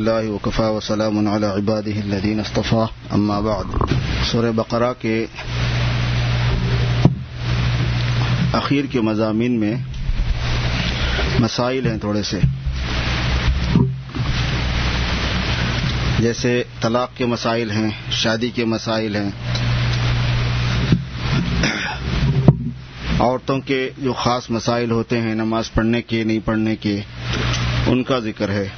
للہ وکفى وسلام علی عباده الذین اصطفى اما بعد. سورہ بقرہ کے اخیر کے مضامین میں مسائل ہیں تھوڑے سے، جیسے طلاق کے مسائل ہیں، شادی کے مسائل ہیں، عورتوں کے جو خاص مسائل ہوتے ہیں نماز پڑھنے کے نہیں پڑھنے کے، ان کا ذکر ہے،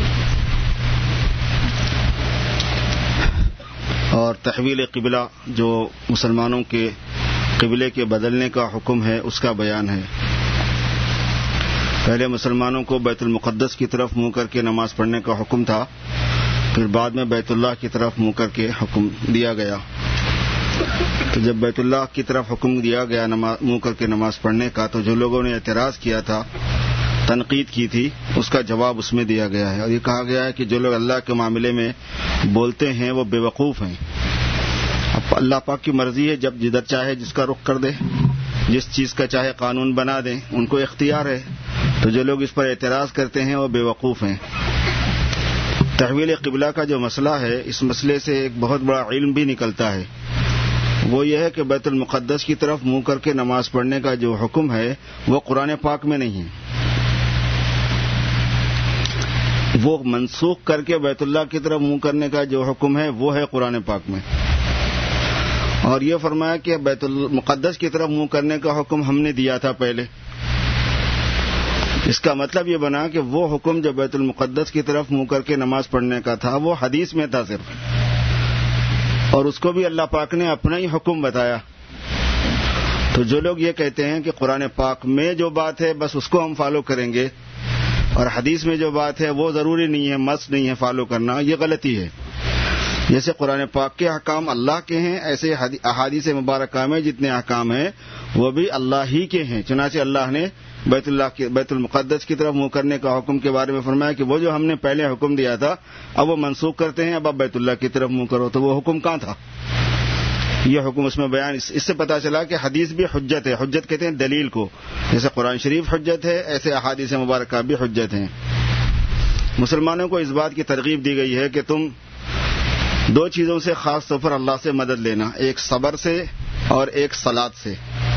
اور تحویل قبلہ جو مسلمانوں کے قبلے کے بدلنے کا حکم ہے اس کا بیان ہے. پہلے مسلمانوں کو بیت المقدس کی طرف منہ کر کے نماز پڑھنے کا حکم تھا، پھر بعد میں بیت اللہ کی طرف منہ کر کے حکم دیا گیا. تو جب بیت اللہ کی طرف حکم دیا گیا منہ کر کے نماز پڑھنے کا، تو جو لوگوں نے اعتراض کیا تھا، تنقید کی تھی، اس کا جواب اس میں دیا گیا ہے. اور یہ کہا گیا ہے کہ جو لوگ اللہ کے معاملے میں بولتے ہیں وہ بے وقوف ہیں. اب اللہ پاک کی مرضی ہے، جب جدھر چاہے جس کا رخ کر دے، جس چیز کا چاہے قانون بنا دیں، ان کو اختیار ہے. تو جو لوگ اس پر اعتراض کرتے ہیں وہ بے وقوف ہیں. تحویل قبلہ کا جو مسئلہ ہے، اس مسئلے سے ایک بہت بڑا علم بھی نکلتا ہے. وہ یہ ہے کہ بیت المقدس کی طرف منہ کر کے نماز پڑھنے کا جو حکم ہے وہ قرآن پاک میں نہیں ہے، وہ منسوخ کر کے بیت اللہ کی طرف منہ کرنے کا جو حکم ہے وہ ہے قرآن پاک میں. اور یہ فرمایا کہ بیت المقدس کی طرف منہ کرنے کا حکم ہم نے دیا تھا پہلے. اس کا مطلب یہ بنا کہ وہ حکم جو بیت المقدس کی طرف منہ کر کے نماز پڑھنے کا تھا وہ حدیث میں تھا صرف، اور اس کو بھی اللہ پاک نے اپنا ہی حکم بتایا. تو جو لوگ یہ کہتے ہیں کہ قرآن پاک میں جو بات ہے بس اس کو ہم فالو کریں گے، اور حدیث میں جو بات ہے وہ ضروری نہیں ہے، مست نہیں ہے فالو کرنا، یہ غلطی ہے. جیسے قرآن پاک کے احکام اللہ کے ہیں، ایسے احادیث مبارکہ میں جتنے احکام ہیں وہ بھی اللہ ہی کے ہیں. چنانچہ اللہ نے بیت المقدس کی طرف منہ کرنے کا حکم کے بارے میں فرمایا کہ وہ جو ہم نے پہلے حکم دیا تھا اب وہ منسوخ کرتے ہیں، اب آپ بیت اللہ کی طرف منہ کرو. تو وہ حکم کہاں تھا؟ یہ حکم اس میں بیان. اس سے پتہ چلا کہ حدیث بھی حجت ہے. حجت کہتے ہیں دلیل کو، جیسے قرآن شریف حجت ہے ایسے احادیث مبارکہ بھی حجت ہیں. مسلمانوں کو اس بات کی ترغیب دی گئی ہے کہ تم دو چیزوں سے خاص طور پر اللہ سے مدد لینا، ایک صبر سے اور ایک صلات سے.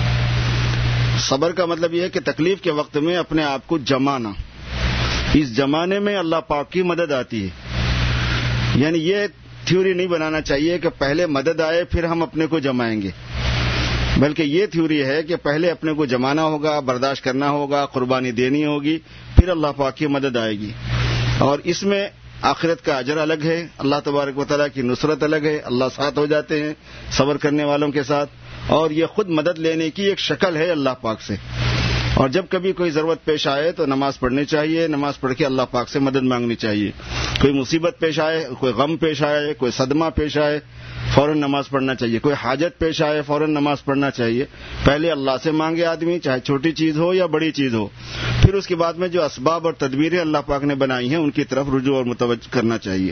صبر کا مطلب یہ ہے کہ تکلیف کے وقت میں اپنے آپ کو جمانا، اس جمانے میں اللہ پاک کی مدد آتی ہے. یعنی یہ تھیوری نہیں بنانا چاہیے کہ پہلے مدد آئے پھر ہم اپنے کو جمائیں گے، بلکہ یہ تھیوری ہے کہ پہلے اپنے کو جمانا ہوگا، برداشت کرنا ہوگا، قربانی دینی ہوگی، پھر اللہ پاک کی مدد آئے گی. اور اس میں آخرت کا اجر الگ ہے، اللہ تبارک و تعالیٰ کی نصرت الگ ہے، اللہ ساتھ ہو جاتے ہیں صبر کرنے والوں کے ساتھ. اور یہ خود مدد لینے کی ایک شکل ہے اللہ پاک سے. اور جب کبھی کوئی ضرورت پیش آئے تو نماز پڑھنی چاہیے، نماز پڑھ کے اللہ پاک سے مدد مانگنی چاہیے. کوئی مصیبت پیش آئے، کوئی غم پیش آئے، کوئی صدمہ پیش آئے، فوراً نماز پڑھنا چاہیے. کوئی حاجت پیش آئے فوراً نماز پڑھنا چاہیے. پہلے اللہ سے مانگے آدمی، چاہے چھوٹی چیز ہو یا بڑی چیز ہو، پھر اس کے بعد میں جو اسباب اور تدبیریں اللہ پاک نے بنائی ہیں ان کی طرف رجوع اور متوجہ کرنا چاہیے.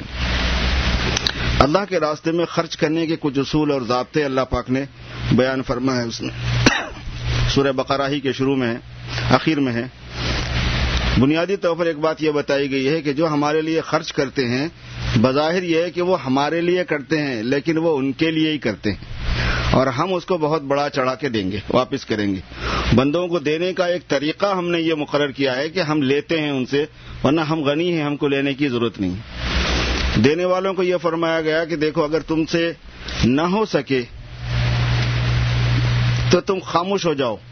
اللہ کے راستے میں خرچ کرنے کے کچھ اصول اور ضابطے اللہ پاک نے بیان فرمایا ہے. اس میں سورہ بقرہ ہی کے شروع میں ہے، آخر میں ہے. بنیادی طور پر ایک بات یہ بتائی گئی ہے کہ جو ہمارے لیے خرچ کرتے ہیں بظاہر یہ ہے کہ وہ ہمارے لیے کرتے ہیں، لیکن وہ ان کے لیے ہی کرتے ہیں، اور ہم اس کو بہت بڑا چڑھا کے دیں گے، واپس کریں گے. بندوں کو دینے کا ایک طریقہ ہم نے یہ مقرر کیا ہے کہ ہم لیتے ہیں ان سے، ورنہ ہم غنی ہیں، ہم کو لینے کی ضرورت نہیں. دینے والوں کو یہ فرمایا گیا کہ دیکھو اگر تم سے نہ ہو سکے تو تم خاموش ہو جاؤ،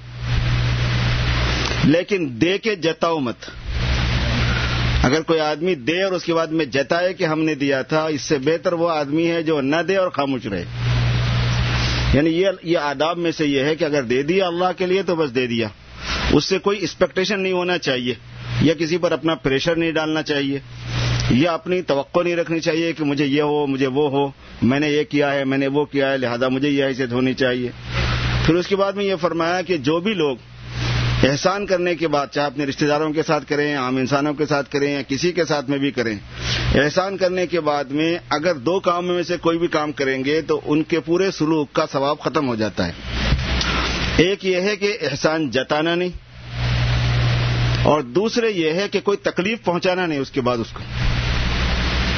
لیکن دے کے جتاؤ مت. اگر کوئی آدمی دے اور اس کے بعد میں جتائے کہ ہم نے دیا تھا، اس سے بہتر وہ آدمی ہے جو نہ دے اور خاموش رہے. یعنی یہ آداب میں سے یہ ہے کہ اگر دے دیا اللہ کے لیے تو بس دے دیا، اس سے کوئی ایکسپیکٹیشن نہیں ہونا چاہیے، یا کسی پر اپنا پریشر نہیں ڈالنا چاہیے، یا اپنی توقع نہیں رکھنی چاہیے کہ مجھے یہ ہو، مجھے وہ ہو، میں نے یہ کیا ہے، میں نے وہ کیا ہے، لہذا مجھے یہ حیثیت ہونی چاہیے. پھر اس کے بعد میں یہ فرمایا کہ جو بھی لوگ احسان کرنے کے بعد، چاہے اپنے رشتہ داروں کے ساتھ کریں، عام انسانوں کے ساتھ کریں، یا کسی کے ساتھ میں بھی کریں، احسان کرنے کے بعد میں اگر دو کاموں میں سے کوئی بھی کام کریں گے تو ان کے پورے سلوک کا ثواب ختم ہو جاتا ہے. ایک یہ ہے کہ احسان جتانا نہیں، اور دوسرے یہ ہے کہ کوئی تکلیف پہنچانا نہیں اس کے بعد اس کو.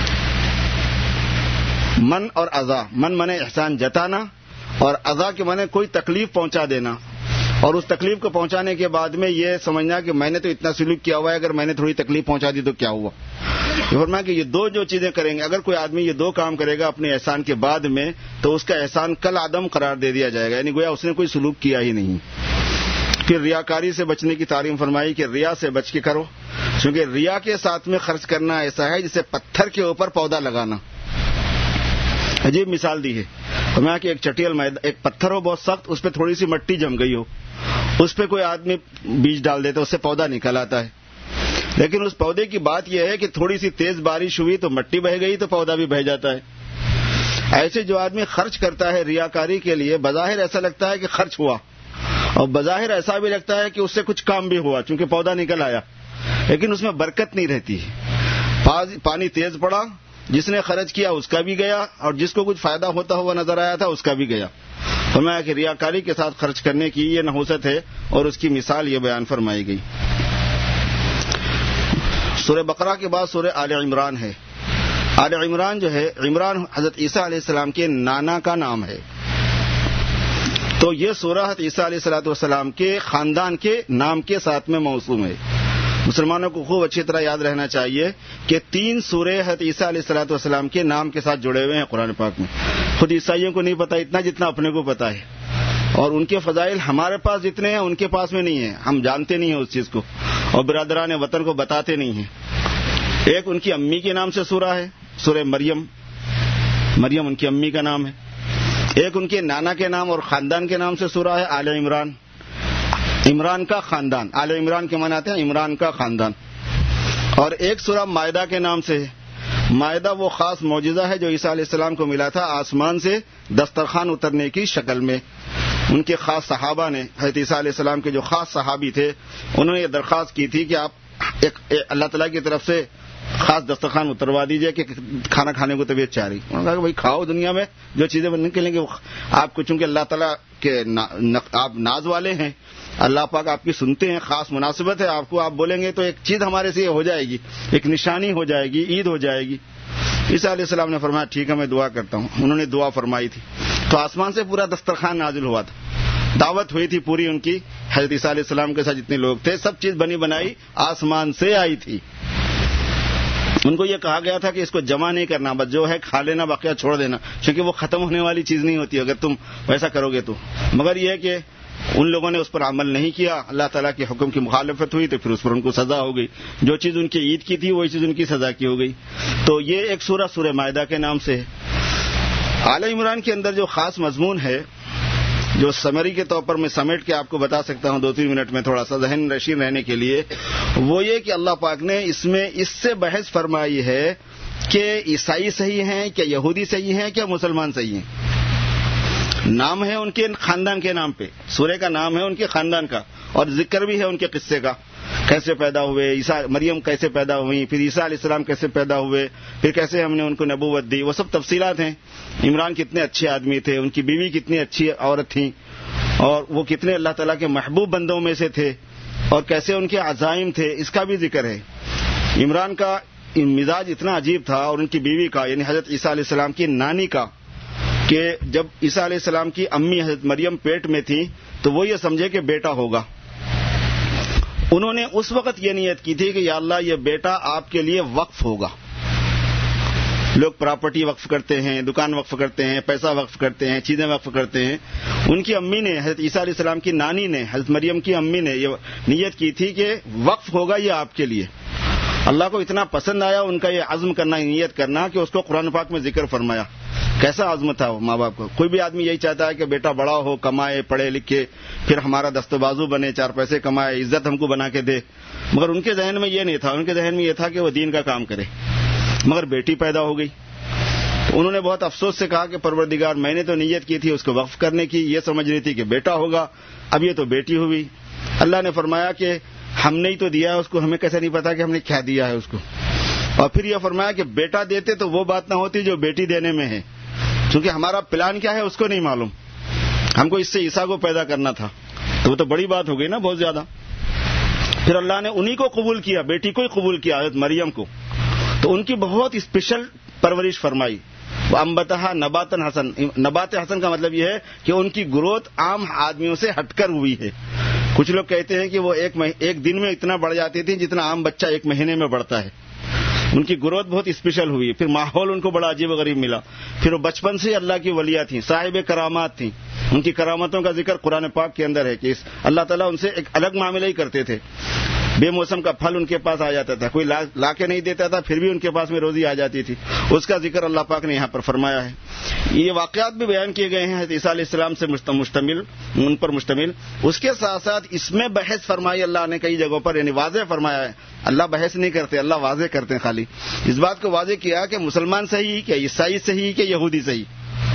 من اور اذا، من منے احسان جتانا اور اذا کے معنی کوئی تکلیف پہنچا دینا، اور اس تکلیف کو پہنچانے کے بعد میں یہ سمجھنا کہ میں نے تو اتنا سلوک کیا ہوا ہے، اگر میں نے تھوڑی تکلیف پہنچا دی تو کیا ہوا. یہ فرمایا کہ یہ دو جو چیزیں کریں گے، اگر کوئی آدمی یہ دو کام کرے گا اپنے احسان کے بعد میں تو اس کا احسان کل عدم قرار دے دیا جائے گا، یعنی گویا اس نے کوئی سلوک کیا ہی نہیں. پھر ریاکاری سے بچنے کی تعلیم فرمائی کہ ریا سے بچ کے کرو، کیونکہ ریا کے ساتھ میں خرچ کرنا ایسا ہے جسے پتھر کے اوپر پودا لگانا. عجیب مثال دی ہے. فرمایا کہ ایک چٹیل ایک پتھر ہو بہت سخت، اس پہ تھوڑی سی مٹی جم گئی ہو، اس پہ کوئی آدمی بیج ڈال دیتا ہے، اس سے پودا نکل آتا ہے. لیکن اس پودے کی بات یہ ہے کہ تھوڑی سی تیز بارش ہوئی تو مٹی بہہ گئی تو پودا بھی بہہ جاتا ہے. ایسے جو آدمی خرچ کرتا ہے ریاکاری کے لیے، بظاہر ایسا لگتا ہے کہ خرچ ہوا، اور بظاہر ایسا بھی لگتا ہے کہ اس سے کچھ کام بھی ہوا چونکہ پودا نکل آیا، لیکن اس میں برکت نہیں رہتی. پانی تیز پڑا، جس نے خرچ کیا اس کا بھی گیا، اور جس کو کچھ فائدہ ہوتا ہوا نظر آیا تھا اس کا بھی گیا. فرمایا کہ ریاکاری کے ساتھ خرچ کرنے کی یہ نحوست ہے، اور اس کی مثال یہ بیان فرمائی گئی. سورہ بقرہ کے بعد سورہ آل عمران ہے. آل عمران جو ہے، عمران حضرت عیسیٰ علیہ السلام کے نانا کا نام ہے. تو یہ سورہ حضرت عیسیٰ علیہ السلام کے خاندان کے نام کے ساتھ میں موسوم ہے. مسلمانوں کو خوب اچھی طرح یاد رہنا چاہیے کہ 3 سورے حضرت عیسیٰ علیہ السلام کے نام کے ساتھ جڑے ہوئے ہیں قرآن پاک میں. خود عیسائیوں کو نہیں پتا اتنا جتنا اپنے کو پتا ہے، اور ان کے فضائل ہمارے پاس جتنے ہیں ان کے پاس میں نہیں ہیں، ہم جانتے نہیں ہیں اس چیز کو، اور برادران وطن کو بتاتے نہیں ہیں. ایک ان کی امی کے نام سے سورہ ہے، سورہ مریم. مریم ان کی امی کا نام ہے. ایک ان کے نانا کے نام اور خاندان کے نام سے سورہ ہے آل عمران، عمران کا خاندان. آل عمران کے معنی آتے ہیں عمران کا خاندان. اور ایک سورہ مائدہ کے نام سے ہے. مائدہ وہ خاص معجزہ ہے جو عیسیٰ علیہ السلام کو ملا تھا آسمان سے دسترخوان اترنے کی شکل میں. ان کے خاص صحابہ نے، حضرت عیسیٰ علیہ السلام کے جو خاص صحابی تھے، انہوں نے یہ درخواست کی تھی کہ آپ اللہ تعالیٰ کی طرف سے خاص دسترخوان اتروا دیجئے کہ کھانا کھانے کو طبیعت چاہ رہی. انہوں نے کہا کہ بھائی کھاؤ، دنیا میں جو چیزیں نکلیں گے آپ کو، چونکہ اللہ تعالیٰ کے آپ ناز والے ہیں، اللہ پاک آپ کی سنتے ہیں، خاص مناسبت ہے آپ کو، آپ بولیں گے تو ایک چیز ہمارے سے ہو جائے گی، ایک نشانی ہو جائے گی، عید ہو جائے گی. عیسیٰ علیہ السلام نے فرمایا ٹھیک ہے میں دعا کرتا ہوں. انہوں نے دعا فرمائی تھی تو آسمان سے پورا دسترخوان نازل ہوا تھا. دعوت ہوئی تھی پوری ان کی، حضرت عیسیٰ علیہ السلام کے ساتھ جتنے لوگ تھے، سب چیز بنی بنائی آسمان سے آئی تھی. ان کو یہ کہا گیا تھا کہ اس کو جمع نہیں کرنا، بس جو ہے کھا لینا، باقیہ چھوڑ دینا، کیونکہ وہ ختم ہونے والی چیز نہیں ہوتی اگر تم ویسا کرو گے تو. مگر یہ کہ ان لوگوں نے اس پر عمل نہیں کیا، اللہ تعالیٰ کے حکم کی مخالفت ہوئی تو پھر اس پر ان کو سزا ہو گئی. جو چیز ان کی عید کی تھی وہی چیز ان کی سزا کی ہو گئی. تو یہ ایک سورہ سورہ مائدہ کے نام سے ہے. آل عمران کے اندر جو خاص مضمون ہے، جو سمری کے طور پر میں سمیٹ کے آپ کو بتا سکتا ہوں 2-3 منٹ میں تھوڑا سا ذہن نشین رہنے کے لیے، وہ یہ کہ اللہ پاک نے اس میں اس سے بحث فرمائی ہے کہ عیسائی صحیح ہیں کیا یہودی صحیح ہیں کیا مسلمان صحیح ہیں. نام ہے ان کے خاندان کے نام پہ، سورہ کا نام ہے ان کے خاندان کا، اور ذکر بھی ہے ان کے قصے کا، کیسے پیدا ہوئے، مریم کیسے پیدا ہوئی، پھر عیسیٰ علیہ السلام کیسے پیدا ہوئے، پھر کیسے ہم نے ان کو نبوت دی، وہ سب تفصیلات ہیں. عمران کتنے اچھے آدمی تھے، ان کی بیوی کتنی اچھی عورت تھیں، اور وہ کتنے اللہ تعالیٰ کے محبوب بندوں میں سے تھے، اور کیسے ان کے عزائم تھے، اس کا بھی ذکر ہے. عمران کا مزاج اتنا عجیب تھا، اور ان کی بیوی کا یعنی حضرت عیسیٰ علیہ السلام کی نانی کا، کہ جب عیسیٰ علیہ السلام کی امی حضرت مریم پیٹ میں تھی تو وہ یہ سمجھے کہ بیٹا ہوگا. انہوں نے اس وقت یہ نیت کی تھی کہ یا اللہ یہ بیٹا آپ کے لیے وقف ہوگا. لوگ پراپرٹی وقف کرتے ہیں، دکان وقف کرتے ہیں، پیسہ وقف کرتے ہیں، چیزیں وقف کرتے ہیں. ان کی امی نے، حضرت عیسیٰ علیہ السلام کی نانی نے، حضرت مریم کی امی نے یہ نیت کی تھی کہ وقف ہوگا یہ آپ کے لیے. اللہ کو اتنا پسند آیا ان کا یہ عزم کرنا، نیت کرنا، کہ اس کو قرآن پاک میں ذکر فرمایا. کیسا عزم تھا وہ ماں باپ کو. کوئی بھی آدمی یہی چاہتا ہے کہ بیٹا بڑا ہو، کمائے، پڑھے لکھے، پھر ہمارا دست بازو بنے، 4 پیسے کمائے، عزت ہم کو بنا کے دے. مگر ان کے ذہن میں یہ نہیں تھا، ان کے ذہن میں یہ تھا کہ وہ دین کا کام کرے. مگر بیٹی پیدا ہو گئی تو انہوں نے بہت افسوس سے کہا کہ پروردگار میں نے تو نیت کی تھی اس کو وقف کرنے کی، یہ سمجھ رہی تھی کہ بیٹا ہوگا، اب یہ تو بیٹی ہوئی. اللہ نے فرمایا کہ ہم نے ہی تو دیا ہے اس کو، ہمیں کیسے نہیں پتا کہ ہم نے کیا دیا ہے اس کو. اور پھر یہ فرمایا کہ بیٹا دیتے تو وہ بات نہ ہوتی جو بیٹی دینے میں ہے، کیونکہ ہمارا پلان کیا ہے اس کو نہیں معلوم. ہم کو اس سے عیسیٰ کو پیدا کرنا تھا، تو وہ تو بڑی بات ہو گئی نا بہت زیادہ. پھر اللہ نے انہی کو قبول کیا، بیٹی کو ہی قبول کیا، حضرت مریم کو. تو ان کی بہت اسپیشل پرورش فرمائی. انبتہا نباتن حسن. نبات حسن کا مطلب یہ ہے کہ ان کی گروتھ عام آدمیوں سے ہٹ کر ہوئی ہے. کچھ لوگ کہتے ہیں کہ وہ ایک دن میں اتنا بڑھ جاتی تھی جتنا عام بچہ ایک مہینے میں بڑھتا ہے. ان کی گروتھ بہت اسپیشل ہوئی. پھر ماحول ان کو بڑا عجیب و غریب ملا. پھر وہ بچپن سے اللہ کی ولیاں تھیں, صاحب کرامات تھیں. ان کی کرامتوں کا ذکر قرآن پاک کے اندر ہے کہ اللہ تعالیٰ ان سے ایک الگ معاملہ ہی کرتے تھے. بے موسم کا پھل ان کے پاس آ جاتا تھا, کوئی لا کے نہیں دیتا تھا, پھر بھی ان کے پاس میں روزی آ جاتی تھی. اس کا ذکر اللہ پاک نے یہاں پر فرمایا ہے. یہ واقعات بھی بیان کیے گئے ہیں حضرت عیسیٰ علیہ السلام سے ان پر مشتمل. اس کے ساتھ ساتھ اس میں بحث فرمائی اللہ نے کئی جگہوں پر, یعنی واضح فرمایا ہے. اللہ بحث نہیں کرتے, اللہ واضح کرتے ہیں. خالی اس بات کو واضح کیا کہ مسلمان صحیح, کہ عیسائی صحیح, کہ یہودی صحیح.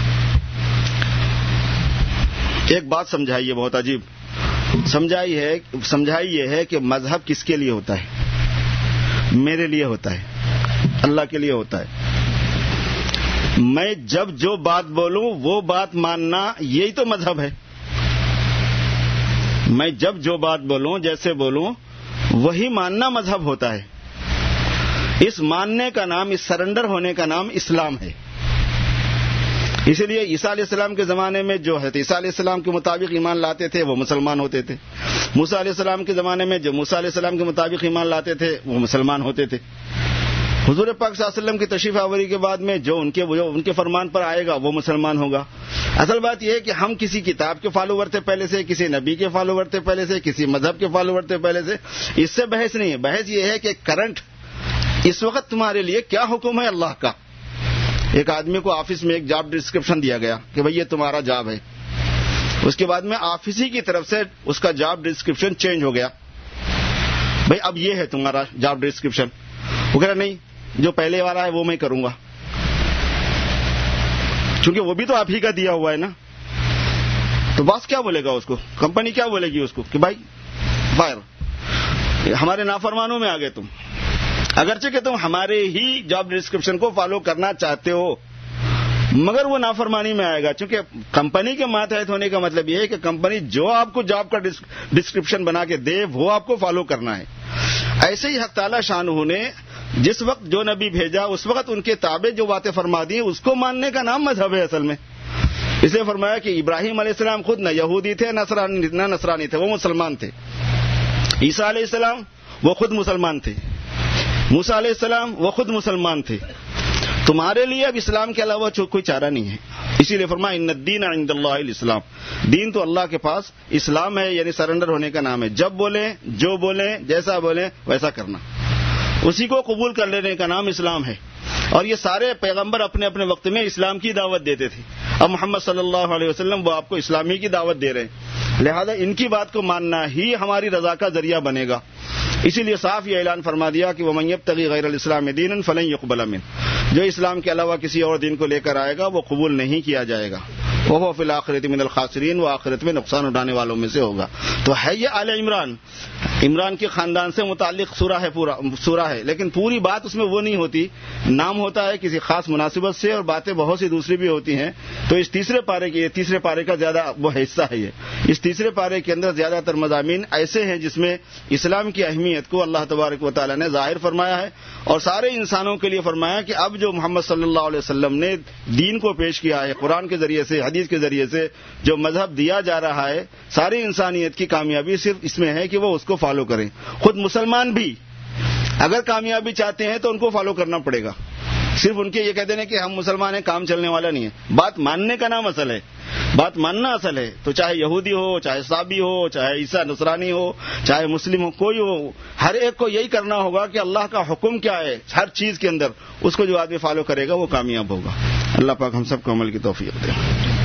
ایک بات سمجھائیے بہت عجیب سمجھائی یہ ہے کہ مذہب کس کے لیے ہوتا ہے؟ میرے لیے ہوتا ہے, اللہ کے لیے ہوتا ہے. میں جب جو بات بولوں وہ بات ماننا, یہی تو مذہب ہے. میں جب جو بات بولوں, جیسے بولوں, وہی ماننا مذہب ہوتا ہے. اس ماننے کا نام, اس سرنڈر ہونے کا نام اسلام ہے. اسی لیے عیسیٰ علیہ السلام کے زمانے میں جو حضرت عیسیٰ علیہ السلام کے مطابق ایمان لاتے تھے وہ مسلمان ہوتے تھے. موسیٰ علیہ السلام کے زمانے میں جو موسیٰ علیہ السلام کے مطابق ایمان لاتے تھے وہ مسلمان ہوتے تھے. حضور پاک صلی اللہ علیہ وسلم کی تشریف آوری کے بعد میں جو ان کے فرمان پر آئے گا وہ مسلمان ہوگا. اصل بات یہ ہے کہ ہم کسی کتاب کے فالوور تھے پہلے سے, کسی نبی کے فالوور تھے پہلے سے, کسی مذہب کے فالوور تھے پہلے سے. اس سے بحث نہیں ہے. بحث یہ ہے کہ کرنٹ اس وقت تمہارے لیے کیا حکم ہے اللہ کا. ایک آدمی کو آفس میں ایک جاب ڈسکرپشن دیا گیا کہ بھئی یہ تمہارا جاب ہے. اس کے بعد میں آفس ہی کی طرف سے اس کا جاب ڈسکرپشن چینج ہو گیا. بھئی اب یہ ہے تمہارا جاب ڈسکرپشن. وہ کہہ رہا نہیں, جو پہلے والا ہے وہ میں کروں گا, چونکہ وہ بھی تو آپ ہی کا دیا ہوا ہے نا. تو باس کیا بولے گا اس کو, کمپنی کیا بولے گی اس کو کہ بھائی فائر, ہمارے نافرمانوں میں آ گئے تم. اگرچہ کہ تم ہمارے ہی جاب ڈسکرپشن کو فالو کرنا چاہتے ہو, مگر وہ نافرمانی میں آئے گا. چونکہ کمپنی کے ماتحت ہونے کا مطلب یہ ہے کہ کمپنی جو آپ کو جاب کا ڈسکرپشن بنا کے دے وہ آپ کو فالو کرنا ہے. ایسے ہی حق تعالی شانہ نے جس وقت جو نبی بھیجا اس وقت ان کے تابع جو باتیں فرما دی اس کو ماننے کا نام مذہب ہے اصل میں. اس لیے فرمایا کہ ابراہیم علیہ السلام خود نہ یہودی تھے نہ نصرانی تھے, وہ مسلمان تھے. عیسیٰ علیہ السلام وہ خود مسلمان تھے. موسیٰ علیہ السلام وہ خود مسلمان تھے. تمہارے لیے اب اسلام کے علاوہ کوئی چارہ نہیں ہے. اسی لیے فرمایا ان الدین عند اللہ الاسلام, دین تو اللہ کے پاس اسلام ہے, یعنی سرنڈر ہونے کا نام ہے. جب بولیں, جو بولیں, جیسا بولیں ویسا کرنا, اسی کو قبول کر لینے کا نام اسلام ہے. اور یہ سارے پیغمبر اپنے اپنے وقت میں اسلام کی دعوت دیتے تھے. اب محمد صلی اللہ علیہ وسلم وہ آپ کو اسلامی کی دعوت دے رہے ہیں, لہذا ان کی بات کو ماننا ہی ہماری رضا کا ذریعہ بنے گا. اسی لیے صاف یہ اعلان فرما دیا کہ وَمَن يَبْتَغِي غَيْرَ الْإِسْلَامِ دِينًا فَلَن يُقْبَلَ مِنْهُ, جو اسلام کے علاوہ کسی اور دین کو لے کر آئے گا وہ قبول نہیں کیا جائے گا. وَهُوَ فِي الْآخِرَةِ مِنَ الْخَاسِرِينَ, وہ آخرت میں نقصان اٹھانے والوں میں سے ہوگا. تو ہے یہ آل عمران, عمران کے خاندان سے متعلق سورہ ہے, لیکن پوری بات اس میں وہ نہیں ہوتی. نام ہوتا ہے کسی خاص مناسبت سے اور باتیں بہت سی دوسری بھی ہوتی ہیں. تو اس تیسرے پارے کا زیادہ وہ حصہ ہے. یہ اس تیسرے پارے کے اندر زیادہ تر مضامین ایسے ہیں جس میں اسلام کی اہمیت کو اللہ تبارک و تعالی نے ظاہر فرمایا ہے, اور سارے انسانوں کے لیے فرمایا کہ اب جو محمد صلی اللہ علیہ وسلم نے دین کو پیش کیا ہے, قرآن کے ذریعے سے, حدیث کے ذریعے سے جو مذہب دیا جا رہا ہے, ساری انسانیت کی کامیابی صرف اس میں ہے کہ وہ اس کو فالو کریں. خود مسلمان بھی اگر کامیابی چاہتے ہیں تو ان کو فالو کرنا پڑے گا. صرف ان کے یہ کہتے ہیں کہ ہم مسلمان ہیں, کام چلنے والا نہیں ہے. بات ماننے کا نام اصل ہے, بات ماننا اصل ہے. تو چاہے یہودی ہو, چاہے صابی ہو, چاہے عیسیٰ نصرانی ہو, چاہے مسلم ہو, کوئی ہو, ہر ایک کو یہی کرنا ہوگا کہ اللہ کا حکم کیا ہے ہر چیز کے اندر, اس کو جو آدمی فالو کرے گا وہ کامیاب ہوگا. اللہ پاک ہم سب کو عمل کی توفیق دے.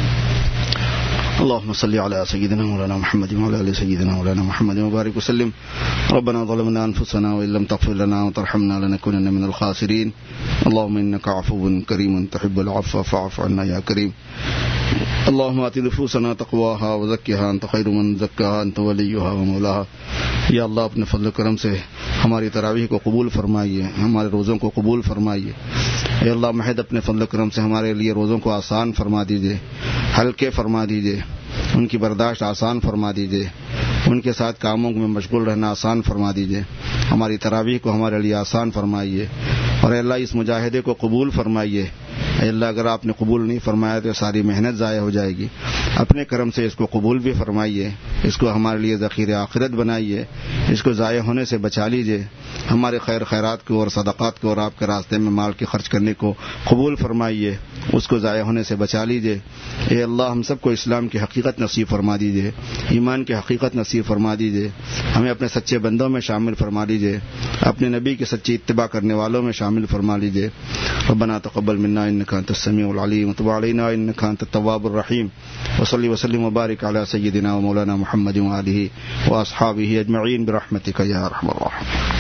اللهم صل على سيدنا مولانا محمد وعلى ال سيدنا مولانا محمد وبارك وسلم. ربنا ظلمنا انفسنا وان لم تغفر لنا وترحمنا لنكونن من الخاسرين. اللهم انك عفو كريم تحب العفو فاعف عنا يا كريم. اللهم آت نفوسنا تقواها وزكها انت خير من زكاها انت وليها ومولاها. یا اللہ اپنے فضل و کرم سے ہماری تراویح کو قبول فرمائیے, ہمارے روزوں کو قبول فرمائیے. اے اللہ محض اپنے فضل و کرم سے ہمارے لیے روزوں کو آسان فرما دیجیے, ہلکے فرما دیجیے, ان کی برداشت آسان فرما دیجیے, ان کے ساتھ کاموں میں مشغول رہنا آسان فرما دیجیے. ہماری تراویح کو ہمارے لیے آسان فرمائیے, اور اے اللہ اس مجاہدے کو قبول فرمائیے. اے اللہ اگر آپ نے قبول نہیں فرمایا تو ساری محنت ضائع ہو جائے گی. اپنے کرم سے اس کو قبول بھی فرمائیے, اس کو ہمارے لیے ذخیرہ آخرت بنائیے, اس کو ضائع ہونے سے بچا لیجیے. ہمارے خیر خیرات کو اور صدقات کو اور آپ کے راستے میں مال کے خرچ کرنے کو قبول فرمائیے, اس کو ضائع ہونے سے بچا لیجیے. اے اللہ ہم سب کو اسلام کی حقیقت نصیب فرما دیجیے, ایمان کی حقیقت نصیب فرما دیجیے. ہمیں اپنے سچے بندوں میں شامل فرما لیجیے, اپنے نبی کی سچی اتباع کرنے والوں میں شامل فرما لیجیے. ربنا تقبل منا انك انت السميع العليم وتب علينا انك انت التواب الرحيم. وصلي وسلم وبارك على سيدنا ومولانا محمد وآله واصحابه اجمعين برحمتك يا ارحم الراحمين.